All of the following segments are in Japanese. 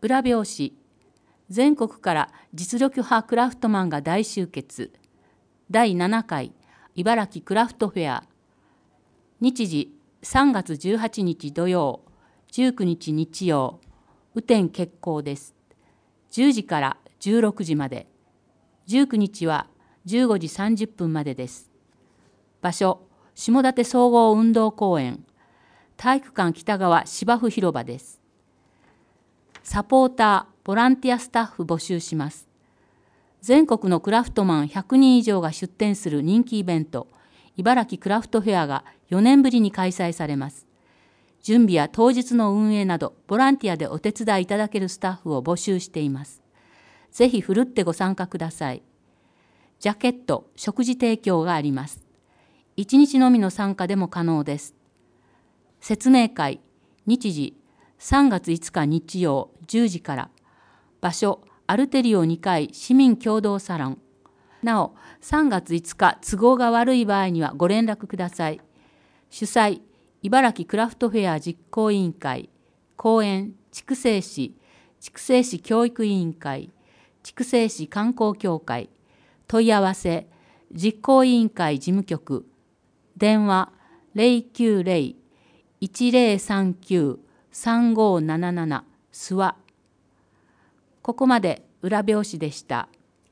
裏表紙。全国から実力派クラフトマンが大集結。第7回茨城クラフトフェア。日時3月18日土曜、19日日曜。雨天決行です。10時から16時まで。19日は15時30分までです。場所、下館総合運動公園。体育館北側芝生広場です。サポーター、ボランティアスタッフ募集します。全国のクラフトマン100人以上が出展する人気イベント、茨城クラフトフェアが4年ぶりに開催されます。準備や当日の運営など、ボランティアでお手伝いいただけるスタッフを募集しています。ぜひふるってご参加ください。ジャケット、食事提供があります。1日のみの参加でも可能です。説明会、日時、3月5日日曜10時から。場所、アルテリオ2階市民共同サロン。なお、3月5日都合が悪い場合にはご連絡ください。主催、茨城クラフトフェア実行委員会。講演、筑西市教育委員会。筑西市観光協会。問い合わせ、実行委員会事務局。電話、090-1039-3577 諏訪。ここまで裏表紙でした。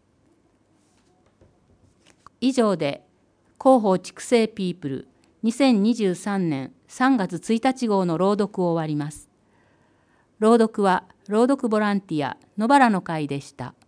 以上で広報筑西ピープル2023年3月1日号の朗読を終わります。朗読は朗読ボランティア野原の会でした。